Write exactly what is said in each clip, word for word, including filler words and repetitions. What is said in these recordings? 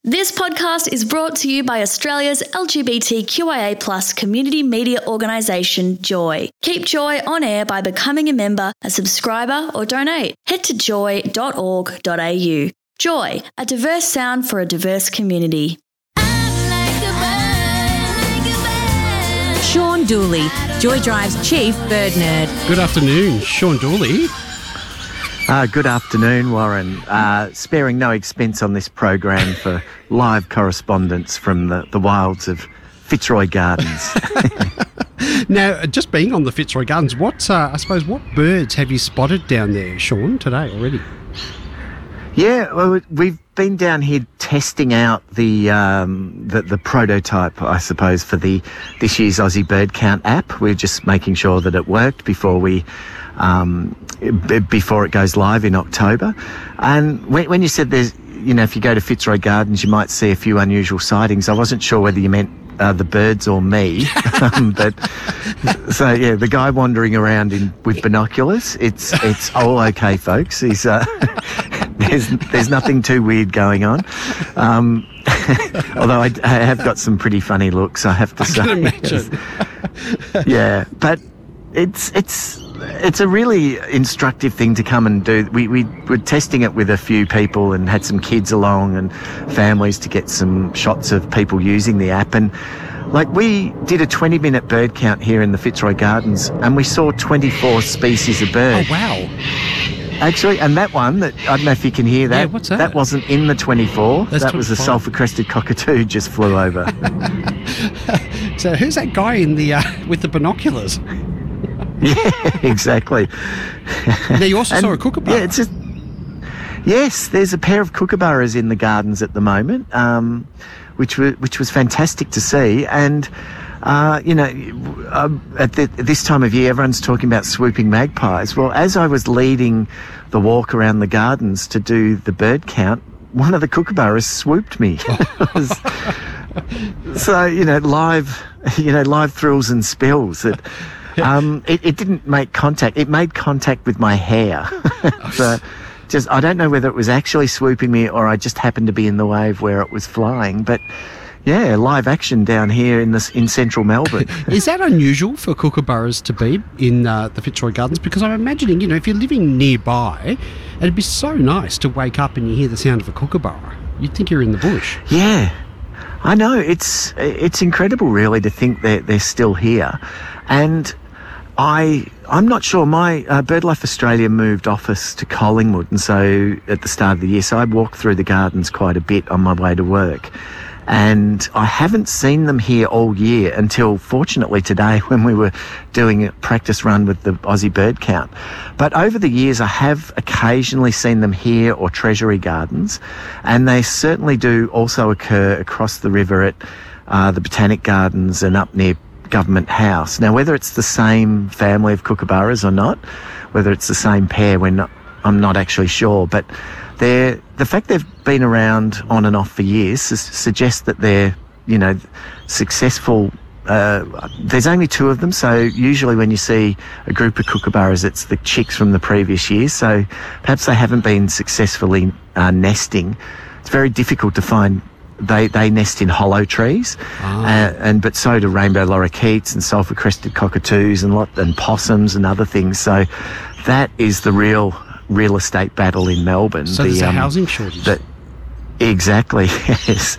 This podcast is brought to you by Australia's L G B T Q I A plus community media organisation, Joy. Keep Joy on air by becoming a member, a subscriber or donate. Head to joy dot org dot a u. Joy, a diverse sound for a diverse community. Sean Dooley, Joy Drive's chief bird nerd. Good afternoon, Sean Dooley. Uh, good afternoon, Warren. Uh, sparing no expense on this program for live correspondence from the, the wilds of Fitzroy Gardens. Now, just being on the Fitzroy Gardens, what uh, I suppose what birds have you spotted down there, Sean, today already? Yeah, well, we've been down here testing out the, um, the the prototype, I suppose, for the this year's Aussie Bird Count app. We're just making sure that it worked before we um, b- before it goes live in October. And when, when you said there's, you know, if you go to Fitzroy Gardens, you might see a few unusual sightings. I wasn't sure whether you meant uh, the birds or me, um, but so yeah, the guy wandering around in with binoculars. It's it's all okay, folks. He's uh, there's there's nothing too weird going on. Um, although I, I have got some pretty funny looks, I have to I say. can imagine. Yeah, but it's it's it's a really instructive thing to come and do. We we were testing it with a few people and had some kids along and families to get some shots of people using the app. And like we did a twenty minute bird count here in the Fitzroy Gardens and we saw twenty-four species of bird. Oh, wow. Actually, and that one, that I don't know if you can hear that. Yeah, what's that? That wasn't in the twenty-four. That's that was a twenty-five. sulphur-crested cockatoo just flew over. So who's that guy in the uh, with the binoculars? Yeah, exactly. Now, you also And, saw a kookaburra. Yeah, it's just, yes, there's a pair of kookaburras in the gardens at the moment, um, which was which was fantastic to see. And uh, you know, um, at the, this time of year, everyone's talking about swooping magpies. Well, as I was leading the walk around the gardens to do the bird count, one of the kookaburras swooped me. It was- so you know, live, you know, live thrills and spills. It, um, it, it didn't make contact. It made contact with my hair. So just, I don't know whether it was actually swooping me or I just happened to be in the wave where it was flying. But yeah, live action down here in this in central Melbourne. Is that unusual for kookaburras to be in uh, the Fitzroy Gardens? Because I'm imagining, you know, if you're living nearby, it'd be so nice to wake up and you hear the sound of a kookaburra. You'd think you're in the bush. Yeah, I know. It's it's incredible, really, to think that they're still here. And I, I'm not sure. My uh, BirdLife Australia moved office to Collingwood, and so at the start of the year, so I walked through the gardens quite a bit on my way to work. And I haven't seen them here all year until, fortunately, today when we were doing a practice run with the Aussie Bird Count. But over the years, I have occasionally seen them here or Treasury Gardens, and they certainly do also occur across the river at uh, the Botanic Gardens and up near Government House. Now, whether it's the same family of kookaburras or not, whether it's the same pair, we're not, I'm not actually sure, but they're, the fact they've been around on and off for years su- suggests that they're, you know, successful. Uh, there's only two of them, so usually when you see a group of kookaburras, it's the chicks from the previous year, so perhaps they haven't been successfully uh, nesting. It's very difficult to find. They they nest in hollow trees, Ah. uh, and but so do rainbow lorikeets and sulphur-crested cockatoos and lot and possums and other things. So that is the real real estate battle in Melbourne. So the, there's a um, housing shortage. that- exactly, yes.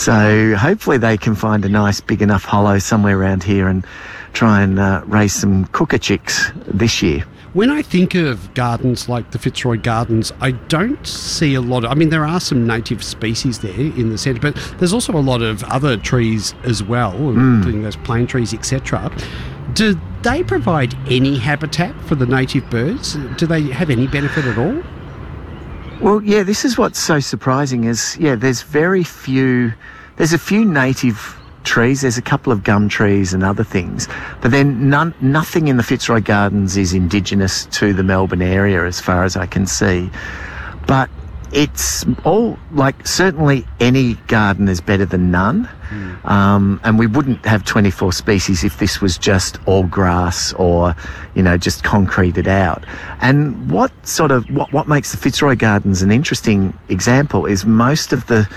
So hopefully they can find a nice big enough hollow somewhere around here and try and uh, raise some cooker chicks this year. When I think of gardens like the Fitzroy Gardens, I don't see a lot of... I mean, there are some native species there in the centre, but there's also a lot of other trees as well, including those plane trees, et cetera. Do they provide any habitat for the native birds? Do they have any benefit at all? Well, yeah, this is what's so surprising is, yeah, there's very few... There's a few native trees. There's a couple of gum trees and other things, but then none, nothing in the Fitzroy Gardens is indigenous to the Melbourne area as far as I can see. But it's all, like, certainly any garden is better than none. Mm. Um, and we wouldn't have twenty-four species if this was just all grass or, you know, just concreted out. And what sort of, what, what makes the Fitzroy Gardens an interesting example is most of the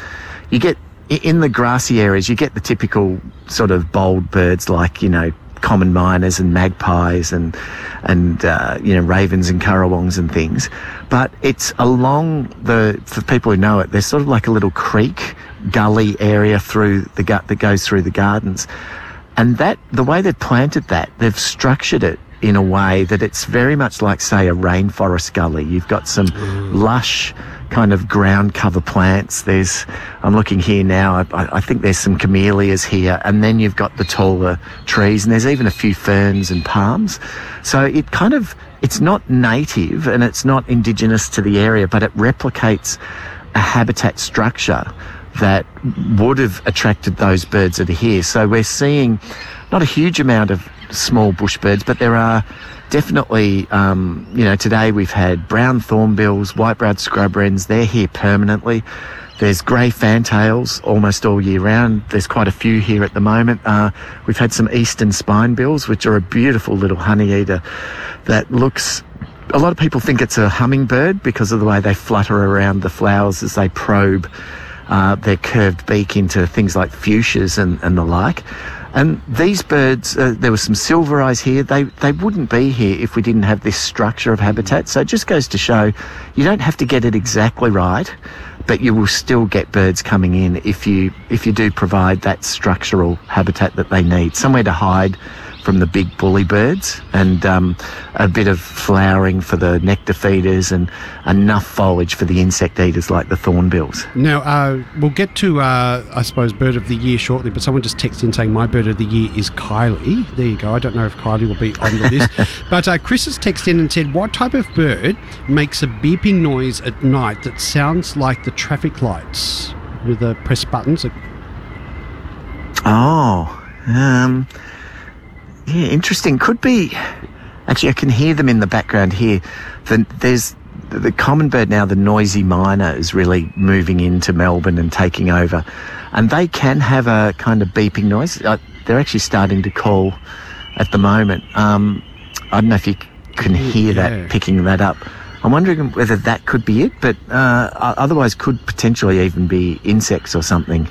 you get, in the grassy areas, you get the typical sort of bold birds like, you know, common miners and magpies and, and uh, you know, ravens and currawongs and things. But it's along the, for people who know it, there's sort of like a little creek, gully area through the gut that goes through the gardens. And that, the way they've planted that, they've structured it in a way that it's very much like, say, a rainforest gully. You've got some mm. lush kind of ground cover plants. There's, I'm looking here now, I, I think there's some camellias here, and then you've got the taller trees, and there's even a few ferns and palms. So it kind of, it's not native and it's not indigenous to the area, but it replicates a habitat structure that would have attracted those birds that are here. So we're seeing not a huge amount of small bush birds, but there are definitely, um, you know, today we've had brown thornbills, white-browed scrub wrens, they're here permanently. There's grey fantails almost all year round. There's quite a few here at the moment. Uh, we've had some eastern spinebills, which are a beautiful little honey eater that looks, a lot of people think it's a hummingbird because of the way they flutter around the flowers as they probe uh, their curved beak into things like fuchsias and, and the like. And these birds, uh, there were some silver eyes here. They they wouldn't be here if we didn't have this structure of habitat. So it just goes to show you don't have to get it exactly right, but you will still get birds coming in if you if you do provide that structural habitat that they need, somewhere to hide from the big bully birds, and um, a bit of flowering for the nectar feeders and enough foliage for the insect eaters like the thornbills. Now, uh, we'll get to, uh, I suppose, Bird of the Year shortly, but someone just texted in saying my Bird of the Year is Kylie. There you go. I don't know if Kylie will be on the list. But uh, Chris has texted in and said, what type of bird makes a beeping noise at night that sounds like the traffic lights with the press buttons? Oh, um... yeah, interesting. Could be. Actually, I can hear them in the background here. The, there's the common bird now, the noisy miner, is really moving into Melbourne and taking over. And they can have a kind of beeping noise. Uh, they're actually starting to call at the moment. Um, I don't know if you can hear that, yeah. picking that up. I'm wondering whether that could be it, but uh, otherwise could potentially even be insects or something.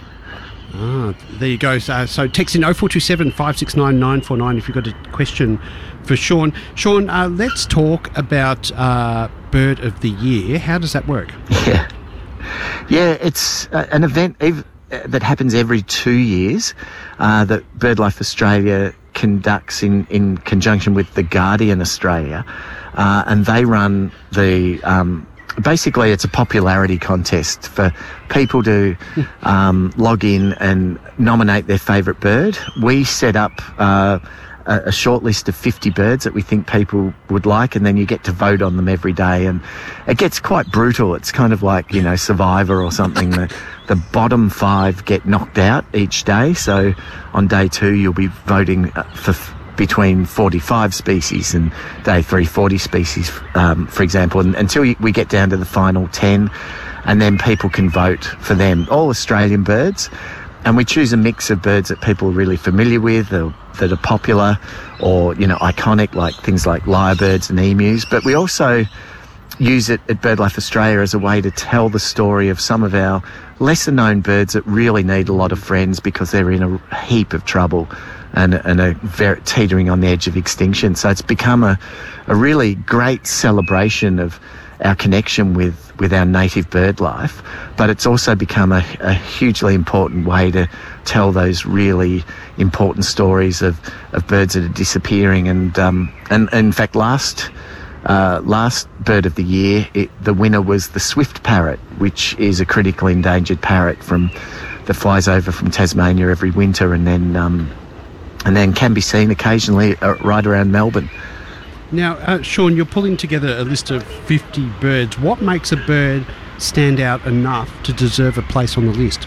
Ah, there you go. So, so text in oh four two seven, five six nine, nine four nine if you've got a question for Sean. Sean, uh, let's talk about uh, Bird of the Year. How does that work? Yeah, yeah, it's uh, an event ev- that happens every two years uh, that BirdLife Australia conducts in, in conjunction with The Guardian Australia, uh, and they run the... Um, Basically, it's a popularity contest for people to um, log in and nominate their favourite bird. We set up uh, a, a short list of fifty birds that we think people would like, and then you get to vote on them every day. And it gets quite brutal. It's kind of like, you know, Survivor or something. the, the bottom five get knocked out each day. So on day two, you'll be voting for... F- between forty-five species and day three, forty species, um, for example, and, until we get down to the final ten, and then people can vote for them, all Australian birds. And we choose a mix of birds that people are really familiar with, or that are popular, or, you know, iconic, like things like lyrebirds and emus. But we also use it at BirdLife Australia as a way to tell the story of some of our lesser known birds that really need a lot of friends because they're in a heap of trouble and, and are very teetering on the edge of extinction. So it's become a, a really great celebration of our connection with, with our native bird life, but it's also become a, a hugely important way to tell those really important stories of, of birds that are disappearing. And, um, and, and in fact, last... Uh, last Bird of the Year, it, the winner was the swift parrot, which is a critically endangered parrot from that flies over from Tasmania every winter, and then um, and then can be seen occasionally uh, right around Melbourne. Now, uh, Sean, you're pulling together a list of fifty birds. What makes a bird stand out enough to deserve a place on the list?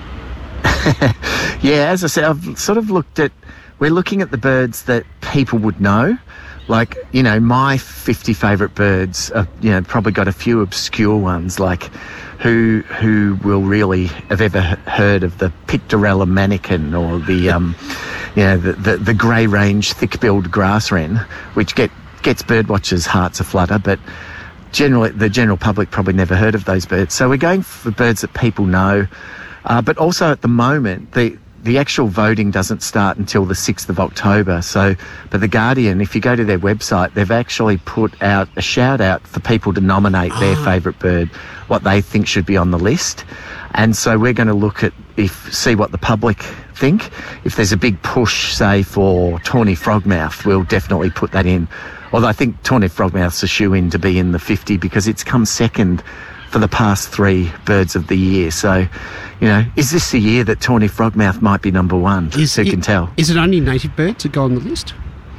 Yeah, as I said, I've sort of looked at. We're looking at the birds that people would know. Like, you know, my fifty favourite birds, are, you know, probably got a few obscure ones, like who who will really have ever heard of the Pictorella mannikin or the, um, you know, the, the, the grey range thick-billed grass wren, which get gets birdwatchers' hearts aflutter, but generally the general public probably never heard of those birds. So we're going for birds that people know. Uh, but also at the moment, the the actual voting doesn't start until the sixth of October. So, but The Guardian, if you go to their website, they've actually put out a shout out for people to nominate their favourite bird, what they think should be on the list. And so we're going to look at, if see what the public think. If there's a big push, say, for tawny frogmouth, we'll definitely put that in. Although I think tawny frogmouth's a shoe-in to be in the fifty because it's come second for the past three birds of the year. So, you know, is this the year that tawny frogmouth might be number one? Is Who it, can tell? Is it only native birds that go on the list?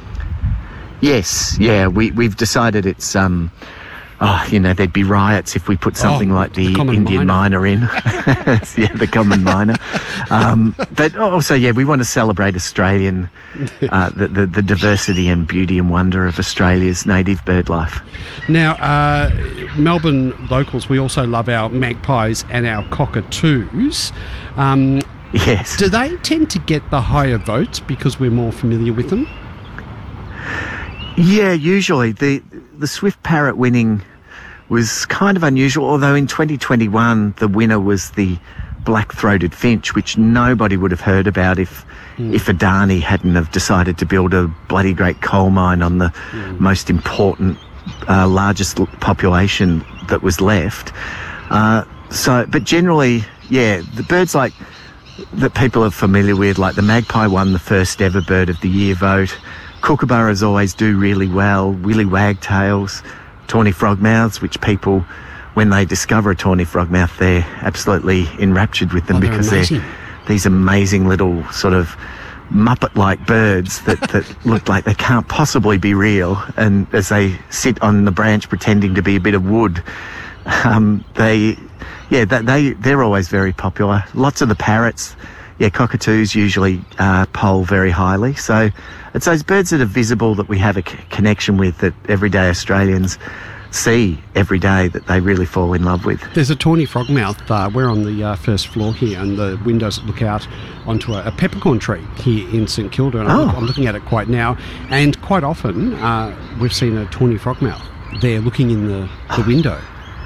Yes, yeah, we, we've decided it's, um, oh, you know, there'd be riots if we put something Oh, like the, the common Indian myna. myna in. Yeah, the common myna. Um, but also, yeah, we want to celebrate Australian, uh, the, the, the diversity and beauty and wonder of Australia's native bird life. Now, uh, Melbourne locals, we also love our magpies and our cockatoos. Um, Yes. do they tend to get the higher votes because we're more familiar with them? Yeah, usually. The the swift parrot winning was kind of unusual, although in twenty twenty-one the winner was the black-throated finch, which nobody would have heard about if mm. if Adani hadn't have decided to build a bloody great coal mine on the mm. most important, uh, largest population that was left. Uh, so, but generally, yeah, the birds like that people are familiar with, like the magpie won the first ever Bird of the Year vote. Kookaburras always do really well. Willy wagtails, tawny frogmouths, which people, when they discover a tawny frogmouth, they're absolutely enraptured with them oh, they're because amazing. they're these amazing little sort of Muppet-like birds that, that look like they can't possibly be real. And as they sit on the branch pretending to be a bit of wood, um, they, yeah, they, they, they're always very popular. Lots of the parrots, yeah, cockatoos usually uh, poll very highly. So it's those birds that are visible that we have a c- connection with, that everyday Australians see every day, that they really fall in love with. There's a tawny frogmouth. Uh, we're on the uh, first floor here, and the windows look out onto a, a peppercorn tree here in St Kilda, and I'm, Oh. look, I'm looking at it quite now. And quite often, uh, we've seen a tawny frogmouth there looking in the, the window.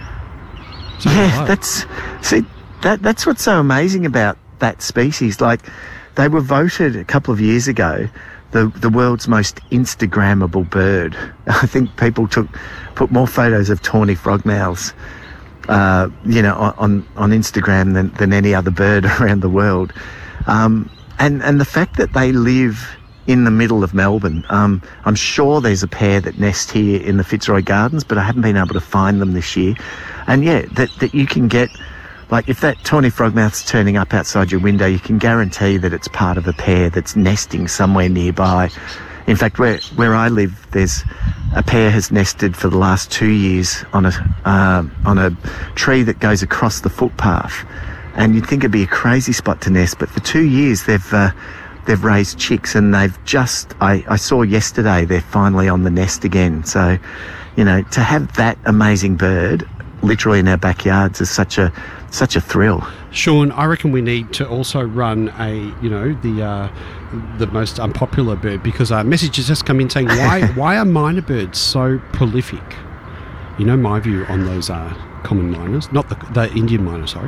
So Yeah, hello. that's see that that's what's so amazing about that species. Like, they were voted a couple of years ago the the world's most Instagrammable bird. I think people took put more photos of tawny frogmouths, uh, you know, on on Instagram than than any other bird around the world. Um, and and the fact that they live in the middle of Melbourne, um, I'm sure there's a pair that nest here in the Fitzroy Gardens, but I haven't been able to find them this year. And yeah, that that you can get. Like, if that tawny frogmouth's turning up outside your window, you can guarantee that it's part of a pair that's nesting somewhere nearby. In fact, where where I live, there's a pair has nested for the last two years on a uh, on a tree that goes across the footpath, and you'd think it'd be a crazy spot to nest, but for two years they've uh, they've raised chicks, and they've just I, I saw yesterday they're finally on the nest again. So, you know, to have that amazing bird literally in our backyards is such a such a thrill. Sean, I reckon we need to also run a, you know, the uh, the most unpopular bird, because uh, messages just come in saying, why why are myna birds so prolific? You know my view on those uh, common miners, not the, the Indian miner, sorry.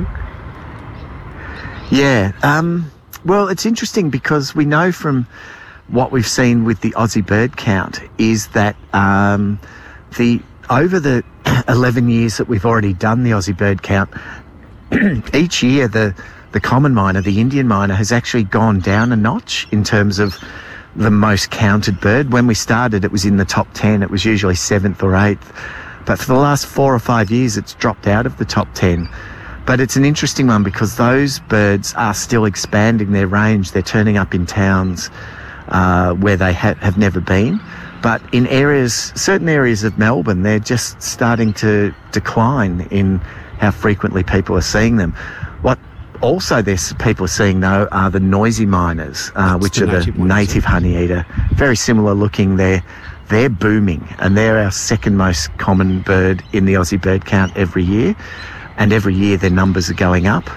Yeah, um, well, it's interesting because we know from what we've seen with the Aussie bird count is that um, the over the eleven years that we've already done the Aussie bird count, each year the the common myna, the Indian myna, has actually gone down a notch in terms of the most counted bird. When we started, it was in the top ten. It was usually seventh or eighth. But for the last four or five years, it's dropped out of the top ten. But it's an interesting one because those birds are still expanding their range. They're turning up in towns uh, where they ha- have never been. But in areas, certain areas of Melbourne, they're just starting to decline in how frequently people are seeing them. What also there's people are seeing, though, are the noisy miners, uh, which the are native the ones, native yeah. honey eater. Very similar looking. They're, they're booming, and they're our second most common bird in the Aussie bird count every year. And every year their numbers are going up.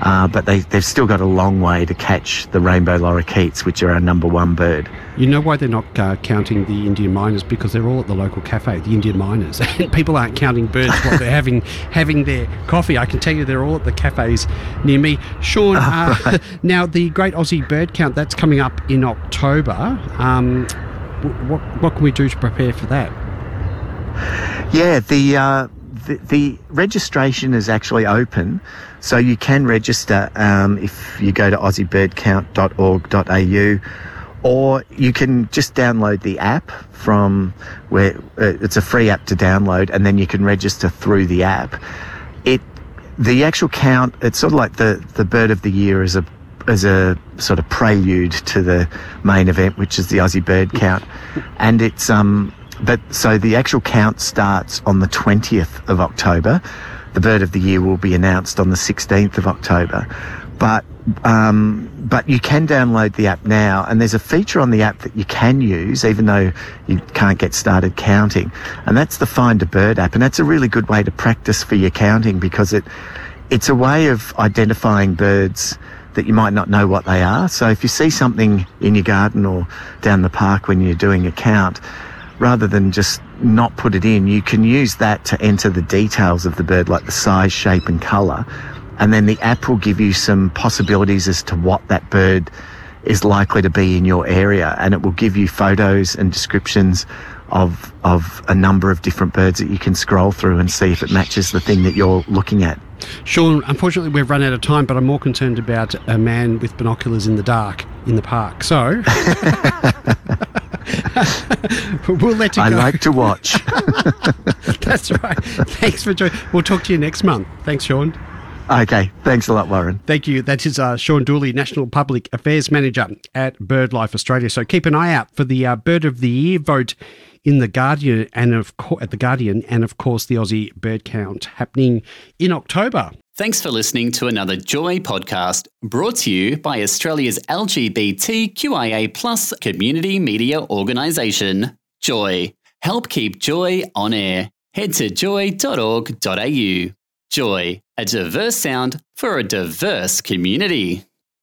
uh, but they, they've still got a long way to catch the rainbow lorikeets, which are our number one bird. You know why they're not uh, counting the Indian miners? Because they're all at the local cafe, the Indian miners. And people aren't counting birds while they're having having their coffee. I can tell you they're all at the cafes near me. Sean, uh, right. Now the Great Aussie Bird Count, that's coming up in October. Um, what, what can we do to prepare for that? Yeah, the, uh, the the registration is actually open, so you can register um, if you go to aussie bird count dot org dot a u, or you can just download the app from where uh, it's a free app to download, and then you can register through the app. It the actual count, it's sort of like the, the bird of the year as a as a sort of prelude to the main event, which is the Aussie Bird Count, and it's um. But so the actual count starts on the twentieth of October. The bird of the year will be announced on the sixteenth of October. But um, but you can download the app now, and there's a feature on the app that you can use even though you can't get started counting, and that's the Find a Bird app, and that's a really good way to practice for your counting, because it it's a way of identifying birds that you might not know what they are. So if you see something in your garden or down the park when you're doing a count, rather than just not put it in, you can use that to enter the details of the bird, like the size, shape and colour. And then the app will give you some possibilities as to what that bird is likely to be in your area. And it will give you photos and descriptions of of a number of different birds that you can scroll through and see if it matches the thing that you're looking at. Sean, unfortunately we've run out of time, but I'm more concerned about a man with binoculars in the dark in the park. So we'll let you I go. like to watch. That's right. Thanks for joining. We'll talk to you next month. Thanks, Sean. Okay, thanks a lot, Warren. Thank you. That is uh, Sean Dooley, National Public Affairs Manager at BirdLife Australia. So keep an eye out for the uh, Bird of the Year vote in the Guardian and of co- at the Guardian, and of course the Aussie Bird Count happening in October. Thanks for listening to another Joy podcast, brought to you by Australia's L G B T Q I A plus community media organisation, Joy. Help keep Joy on air. Head to joy dot org dot a u. Joy, a diverse sound for a diverse community.